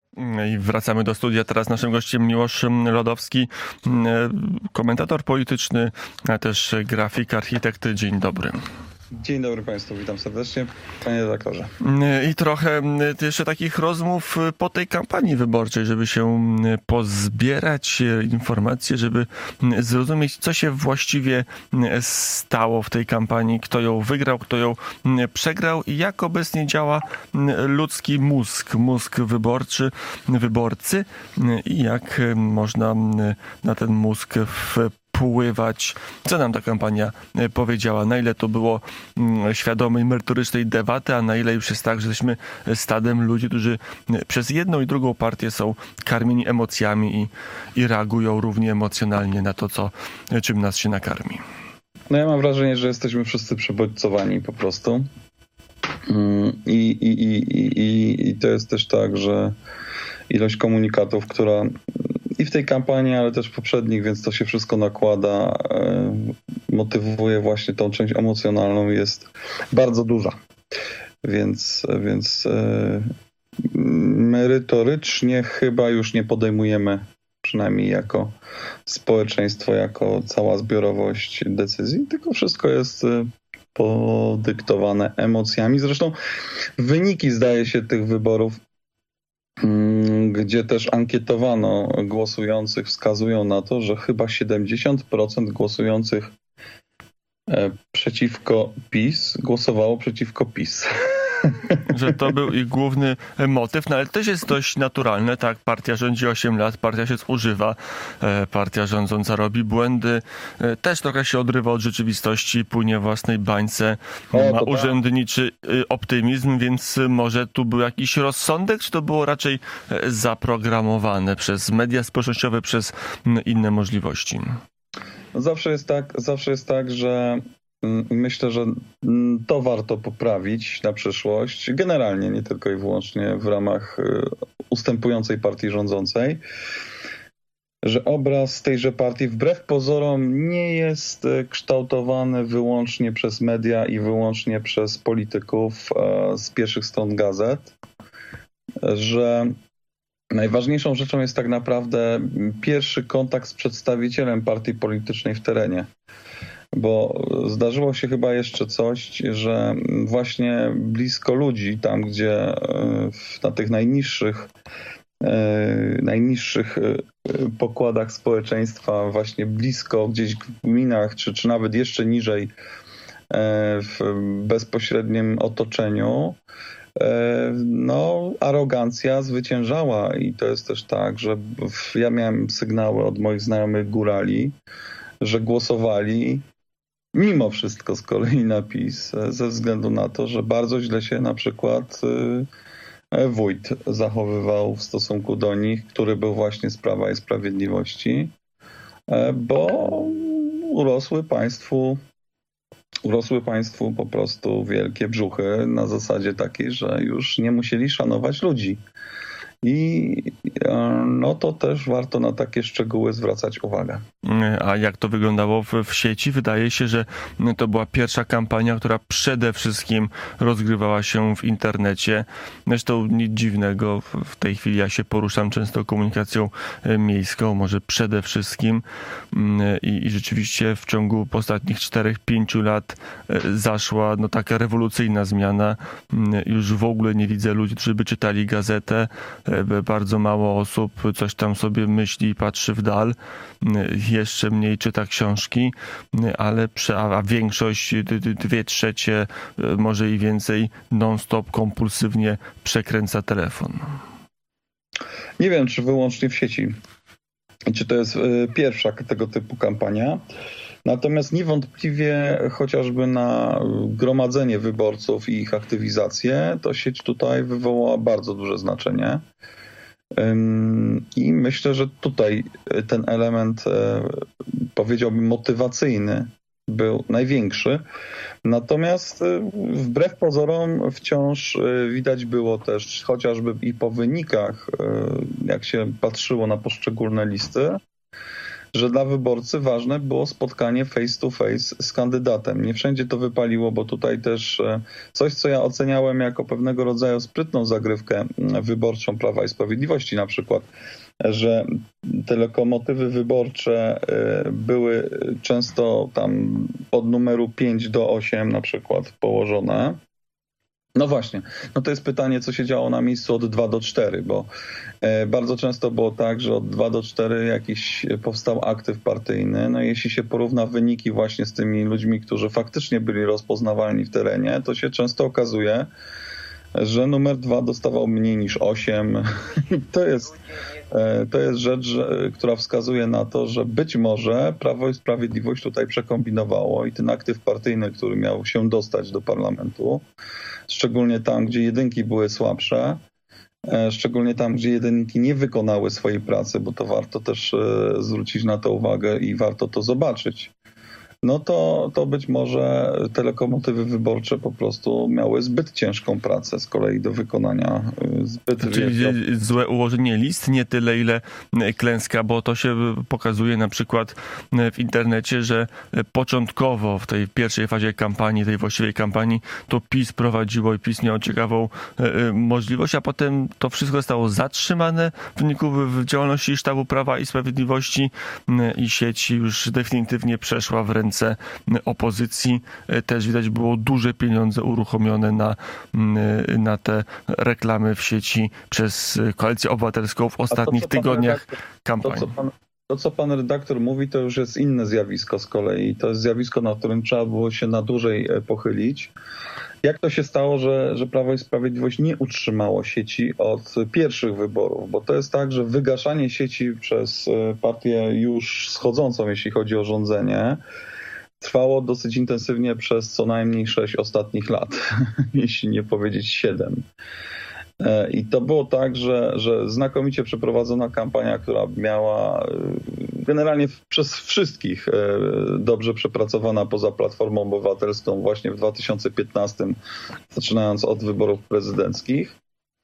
I wracamy do studia. Teraz naszym gościem Miłosz Lodowski, komentator polityczny, a też grafik, architekt. Dzień dobry. Dzień dobry Państwu, witam serdecznie, panie redaktorze. I trochę jeszcze takich rozmów po tej kampanii wyborczej, żeby się pozbierać informacje, żeby zrozumieć, co się właściwie stało w tej kampanii, kto ją wygrał, kto ją przegrał i jak obecnie działa ludzki mózg wyborcy i jak można na ten mózg wpływać. Co nam ta kampania powiedziała? Na ile to było świadomej, merytorycznej debaty, a na ile już jest tak, że jesteśmy stadem ludzi, którzy przez jedną i drugą partię są karmieni emocjami i reagują równie emocjonalnie na to, czym nas się nakarmi. No ja mam wrażenie, że jesteśmy wszyscy przebodźcowani po prostu. I to jest też tak, że ilość komunikatów, która i w tej kampanii, ale też w poprzednich, więc to się wszystko nakłada, motywuje właśnie tą część emocjonalną, jest bardzo duża. Więc merytorycznie chyba już nie podejmujemy, przynajmniej jako społeczeństwo, jako cała zbiorowość decyzji, tylko wszystko jest podyktowane emocjami. Zresztą wyniki, zdaje się, tych wyborów, gdzie też ankietowano głosujących, wskazują na to, że chyba 70% głosujących przeciwko PiS głosowało przeciwko PiS. Że to był ich główny motyw, no ale to też jest dość naturalne, tak? Partia rządzi 8 lat, partia się zużywa, partia rządząca robi błędy, też trochę się odrywa od rzeczywistości, płynie w własnej bańce, ma urzędniczy optymizm, więc może tu był jakiś rozsądek, czy to było raczej zaprogramowane przez media społecznościowe, przez inne możliwości? Zawsze jest tak, że myślę, że to warto poprawić na przyszłość, generalnie, nie tylko i wyłącznie w ramach ustępującej partii rządzącej, że obraz tejże partii wbrew pozorom nie jest kształtowany wyłącznie przez media i wyłącznie przez polityków z pierwszych stron gazet, że najważniejszą rzeczą jest tak naprawdę pierwszy kontakt z przedstawicielem partii politycznej w terenie. Bo zdarzyło się chyba jeszcze coś, że właśnie blisko ludzi, tam gdzie na tych najniższych pokładach społeczeństwa, właśnie blisko gdzieś w gminach, czy nawet jeszcze niżej w bezpośrednim otoczeniu, no, arogancja zwyciężała i to jest też tak, że ja miałem sygnały od moich znajomych górali, że głosowali mimo wszystko z kolei na PiS ze względu na to, że bardzo źle się na przykład wójt zachowywał w stosunku do nich, który był właśnie z Prawa i Sprawiedliwości, bo urosły państwu po prostu wielkie brzuchy na zasadzie takiej, że już nie musieli szanować ludzi. I no to też warto na takie szczegóły zwracać uwagę. A jak to wyglądało w sieci? Wydaje się, że to była pierwsza kampania, która przede wszystkim rozgrywała się w internecie. Zresztą nic dziwnego, w tej chwili ja się poruszam często komunikacją miejską, może przede wszystkim i rzeczywiście w ciągu ostatnich 4-5 lat zaszła taka rewolucyjna zmiana. Już w ogóle nie widzę ludzi, którzy by czytali gazetę. Bardzo mało osób coś tam sobie myśli i patrzy w dal. Jeszcze mniej czyta książki, a większość, 2/3, może i więcej, non-stop, kompulsywnie przekręca telefon. Nie wiem, czy wyłącznie w sieci. Czy to jest pierwsza tego typu kampania. Natomiast niewątpliwie chociażby na gromadzenie wyborców i ich aktywizację, to sieć tutaj wywołała bardzo duże znaczenie. I myślę, że tutaj ten element, powiedziałbym, motywacyjny był największy. Natomiast wbrew pozorom wciąż widać było też, chociażby i po wynikach, jak się patrzyło na poszczególne listy, że dla wyborcy ważne było spotkanie face to face z kandydatem. Nie wszędzie to wypaliło, bo tutaj też coś, co ja oceniałem jako pewnego rodzaju sprytną zagrywkę wyborczą Prawa i Sprawiedliwości na przykład, że te lokomotywy wyborcze były często tam od numeru 5 do 8 na przykład położone. No właśnie, no to jest pytanie, co się działo na miejscu od 2 do 4, bo bardzo często było tak, że od 2 do 4 jakiś powstał aktyw partyjny. No jeśli się porówna wyniki właśnie z tymi ludźmi, którzy faktycznie byli rozpoznawalni w terenie, to się często okazuje, że numer 2 dostawał mniej niż 8. To jest rzecz, która wskazuje na to, że być może Prawo i Sprawiedliwość tutaj przekombinowało i ten aktyw partyjny, który miał się dostać do parlamentu, szczególnie tam, gdzie jedynki były słabsze, szczególnie tam, gdzie jedynki nie wykonały swojej pracy, bo to warto też zwrócić na to uwagę i warto to zobaczyć. No to być może te lokomotywy wyborcze po prostu miały zbyt ciężką pracę z kolei do wykonania. Czyli złe ułożenie list, nie tyle ile klęska, bo to się pokazuje na przykład w internecie, że początkowo w tej pierwszej fazie kampanii, tej właściwej kampanii, to PiS prowadziło i PiS miał ciekawą możliwość, a potem to wszystko zostało zatrzymane w wyniku działalności Sztabu Prawa i Sprawiedliwości i sieć już definitywnie przeszła w ręce opozycji. Też widać było duże pieniądze uruchomione na te reklamy w sieci przez Koalicję Obywatelską w ostatnich tygodniach kampanii. To, co pan redaktor mówi, to już jest inne zjawisko z kolei. To jest zjawisko, na którym trzeba było się na dłużej pochylić. Jak to się stało, że Prawo i Sprawiedliwość nie utrzymało sieci od pierwszych wyborów? Bo to jest tak, że wygaszanie sieci przez partię już schodzącą, jeśli chodzi o rządzenie, trwało dosyć intensywnie przez co najmniej 6 ostatnich lat, jeśli nie powiedzieć 7. I to było tak, że znakomicie przeprowadzona kampania, która miała generalnie przez wszystkich dobrze przepracowana poza Platformą Obywatelską właśnie w 2015, zaczynając od wyborów prezydenckich,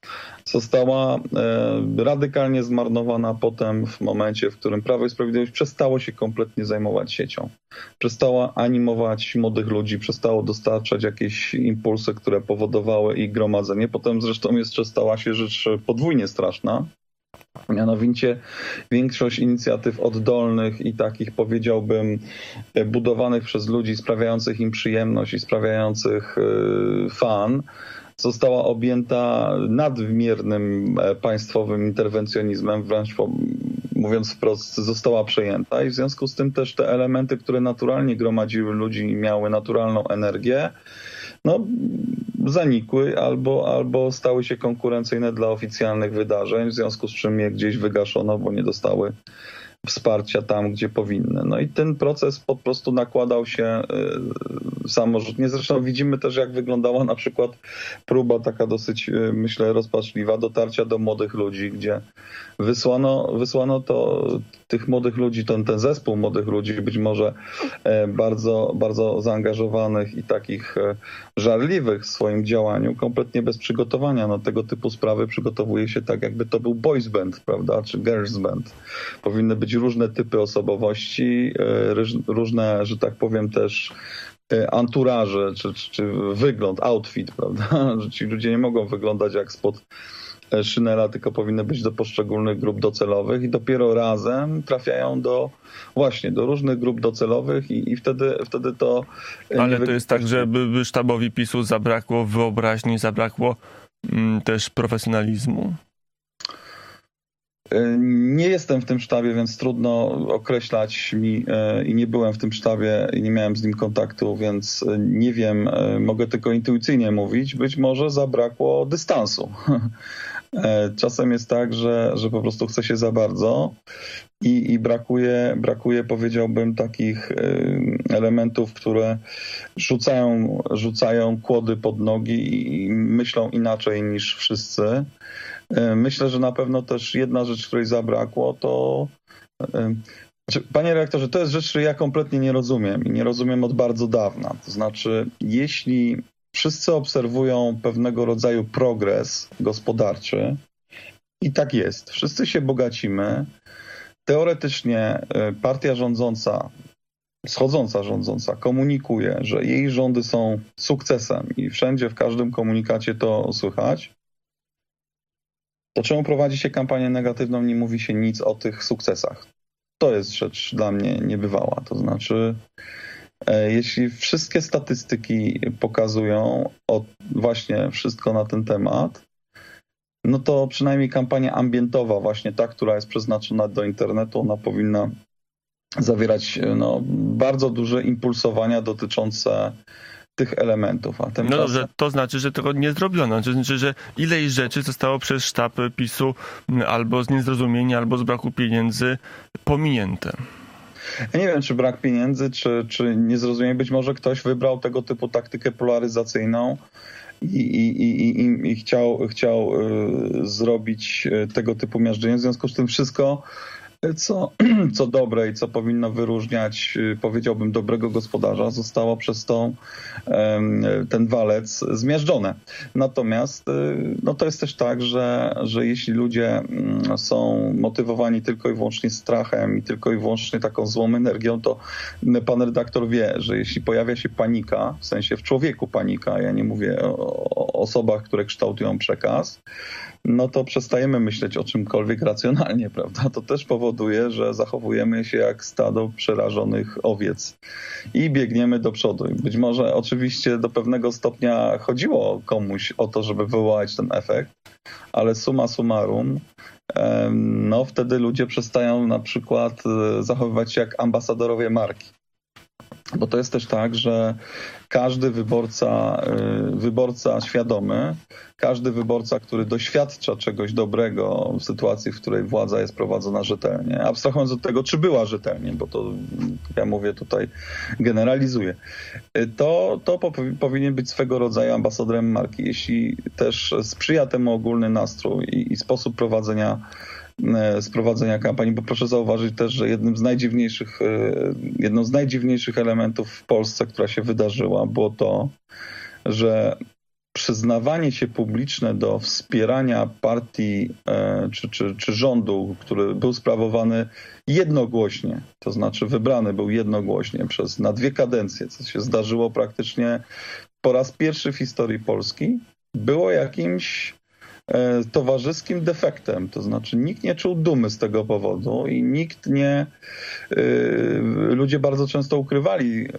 została radykalnie zmarnowana potem w momencie, w którym Prawo i Sprawiedliwość przestało się kompletnie zajmować siecią. Przestało animować młodych ludzi, przestało dostarczać jakieś impulsy, które powodowały ich gromadzenie. Potem zresztą jeszcze stała się rzecz podwójnie straszna. Mianowicie większość inicjatyw oddolnych i takich, powiedziałbym, budowanych przez ludzi, sprawiających im przyjemność i sprawiających fan, została objęta nadmiernym państwowym interwencjonizmem, wręcz mówiąc wprost, została przejęta i w związku z tym też te elementy, które naturalnie gromadziły ludzi i miały naturalną energię, no, zanikły albo stały się konkurencyjne dla oficjalnych wydarzeń, w związku z czym je gdzieś wygaszono, bo nie dostały wsparcia tam, gdzie powinny. No i ten proces po prostu nakładał się samorzutnie. Zresztą widzimy też, jak wyglądała na przykład próba taka dosyć, myślę, rozpaczliwa dotarcia do młodych ludzi, gdzie wysłano to tych młodych ludzi, ten zespół młodych ludzi, być może bardzo, bardzo zaangażowanych i takich żarliwych w swoim działaniu, kompletnie bez przygotowania. No, tego typu sprawy przygotowuje się tak, jakby to był boys band, prawda, czy girls band. Powinny być różne typy osobowości, różne, że tak powiem, też anturaże, czy wygląd, outfit, prawda, że ci ludzie nie mogą wyglądać jak spod szynela, tylko powinny być do poszczególnych grup docelowych i dopiero razem trafiają do różnych grup docelowych i wtedy to... Ale to jest tak, że sztabowi PiS-u zabrakło wyobraźni, zabrakło też profesjonalizmu? Nie jestem w tym sztabie, więc trudno określać mi i nie byłem w tym sztabie i nie miałem z nim kontaktu, więc nie wiem, mogę tylko intuicyjnie mówić. Być może zabrakło dystansu. Czasem jest tak, że po prostu chce się za bardzo i brakuje, powiedziałbym, takich elementów, które rzucają kłody pod nogi i myślą inaczej niż wszyscy. Myślę, że na pewno też jedna rzecz, której zabrakło, to... Panie redaktorze, to jest rzecz, której ja kompletnie nie rozumiem i nie rozumiem od bardzo dawna. To znaczy, jeśli wszyscy obserwują pewnego rodzaju progres gospodarczy i tak jest, wszyscy się bogacimy, teoretycznie partia rządząca, schodząca rządząca komunikuje, że jej rządy są sukcesem i wszędzie, w każdym komunikacie to słychać, to czemu prowadzi się kampanię negatywną, nie mówi się nic o tych sukcesach? To jest rzecz dla mnie niebywała. To znaczy, jeśli wszystkie statystyki pokazują właśnie wszystko na ten temat, no to przynajmniej kampania ambientowa, właśnie ta, która jest przeznaczona do internetu, ona powinna zawierać bardzo duże impulsowania dotyczące tych elementów. A tymczasem... No dobrze, to znaczy, że tego nie zrobiono. To znaczy, że ileś rzeczy zostało przez sztab PiS-u albo z niezrozumienia, albo z braku pieniędzy pominięte. Ja nie wiem, czy brak pieniędzy, czy niezrozumienie. Być może ktoś wybrał tego typu taktykę polaryzacyjną i chciał zrobić tego typu miażdżenie. W związku z tym wszystko, co dobre i co powinno wyróżniać, powiedziałbym, dobrego gospodarza, zostało przez ten walec zmiażdżone. Natomiast to jest też tak, że jeśli ludzie są motywowani tylko i wyłącznie strachem i tylko i wyłącznie taką złą energią, to pan redaktor wie, że jeśli pojawia się panika, w sensie w człowieku panika, ja nie mówię o osobach, które kształtują przekaz, no to przestajemy myśleć o czymkolwiek racjonalnie, prawda? To też powoduje, że zachowujemy się jak stado przerażonych owiec i biegniemy do przodu. I być może oczywiście do pewnego stopnia chodziło komuś o to, żeby wywołać ten efekt, ale summa summarum, wtedy ludzie przestają na przykład zachowywać się jak ambasadorowie marki. Bo to jest też tak, że każdy wyborca świadomy, każdy wyborca, który doświadcza czegoś dobrego w sytuacji, w której władza jest prowadzona rzetelnie, abstrahując od tego, czy była rzetelnie, bo to, ja mówię tutaj, generalizuję, to powinien być swego rodzaju ambasadorem marki. Jeśli też sprzyja temu ogólny nastrój i sposób prowadzenia kampanii, bo proszę zauważyć też, że jedną z najdziwniejszych elementów w Polsce, która się wydarzyła, było to, że przyznawanie się publiczne do wspierania partii czy rządu, który był sprawowany jednogłośnie, to znaczy wybrany był jednogłośnie na 2 kadencje, co się zdarzyło praktycznie po raz pierwszy w historii Polski, było jakimś towarzyskim defektem, to znaczy nikt nie czuł dumy z tego powodu i ludzie bardzo często ukrywali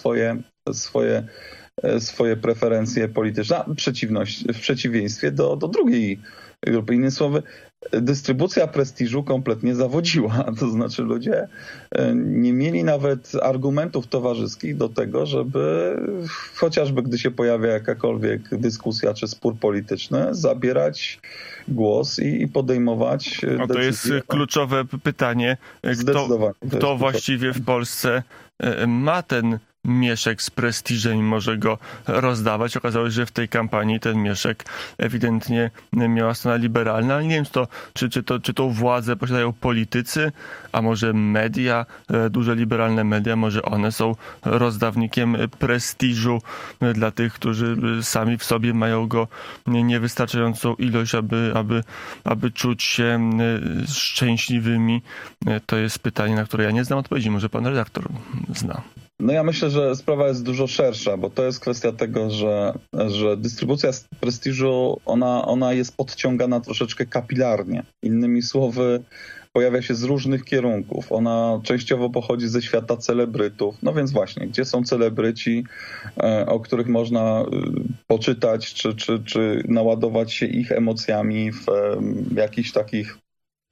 swoje preferencje polityczne, w przeciwieństwie do drugiej grupy. Innymi słowy, dystrybucja prestiżu kompletnie zawodziła. To znaczy ludzie nie mieli nawet argumentów towarzyskich do tego, żeby chociażby gdy się pojawia jakakolwiek dyskusja czy spór polityczny, zabierać głos i podejmować decyzje. To jest kluczowe pytanie. Kto właściwie w Polsce ma ten mieszek z prestiżem i może go rozdawać. Okazało się, że w tej kampanii ten mieszek ewidentnie miała strona liberalna, ale nie wiem, czy tą władzę posiadają politycy, a może media, duże liberalne media, może one są rozdawnikiem prestiżu dla tych, którzy sami w sobie mają go niewystarczającą ilość, aby czuć się szczęśliwymi. To jest pytanie, na które ja nie znam odpowiedzi. Może pan redaktor zna. No ja myślę, że sprawa jest dużo szersza, bo to jest kwestia tego, że dystrybucja prestiżu, ona jest podciągana troszeczkę kapilarnie. Innymi słowy, pojawia się z różnych kierunków. Ona częściowo pochodzi ze świata celebrytów. No więc właśnie, gdzie są celebryci, o których można poczytać, czy naładować się ich emocjami w jakichś takich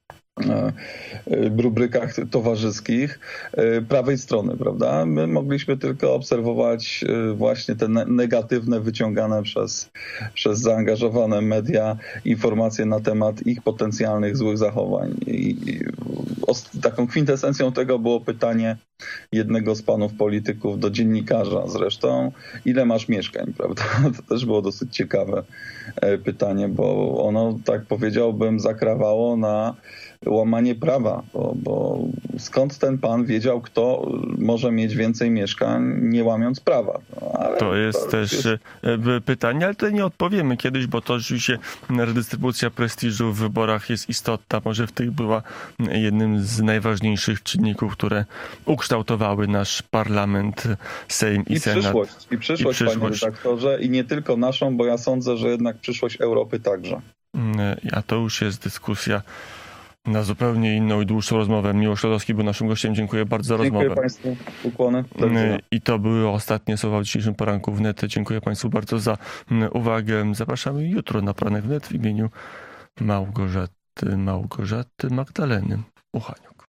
rubrykach towarzyskich prawej strony, prawda? My mogliśmy tylko obserwować właśnie te negatywne, wyciągane przez zaangażowane media informacje na temat ich potencjalnych złych zachowań. I taką kwintesencją tego było pytanie, jednego z panów polityków do dziennikarza zresztą, ile masz mieszkań, prawda? To też było dosyć ciekawe pytanie, bo ono, tak powiedziałbym, zakrawało na łamanie prawa, bo skąd ten pan wiedział, kto może mieć więcej mieszkań, nie łamiąc prawa? No, ale to jest też pytanie, ale to nie odpowiemy kiedyś, bo to oczywiście redystrybucja prestiżu w wyborach jest istotna. Może w tych była jednym z najważniejszych czynników, które ukształtowały nasz parlament, Sejm i Senat. I przyszłość, panie redaktorze, i nie tylko naszą, bo ja sądzę, że jednak przyszłość Europy także. A to już jest dyskusja na zupełnie inną i dłuższą rozmowę. Miłosz Lodowski był naszym gościem. Dziękuję bardzo za rozmowę. Dziękuję Państwu. Ukłony. I to były ostatnie słowa w dzisiejszym poranku wnet. Dziękuję Państwu bardzo za uwagę. Zapraszamy jutro na Poranek Wnet w imieniu Małgorzaty Magdaleny Uchaniuk.